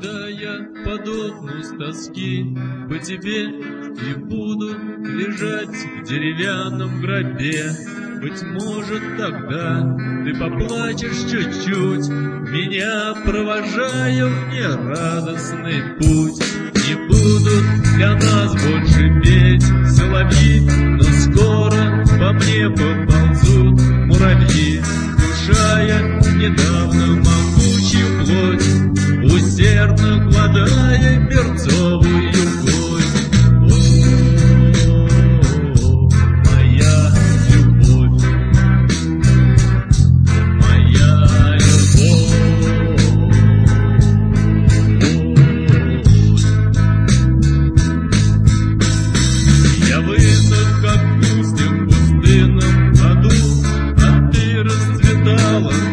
Когда я подохну с тоски по тебе и буду лежать в деревянном гробе, быть может, тогда ты поплачешь чуть-чуть, меня провожая в нерадостный путь. Не будут для нас больше петь соловьи, но скоро по мне поползут муравьи, вкушая недавно могучую плоть, усердно глодая перцовую кость. О, моя любовь, моя любовь. Я высох, как кустик в пустынном саду, а ты расцветала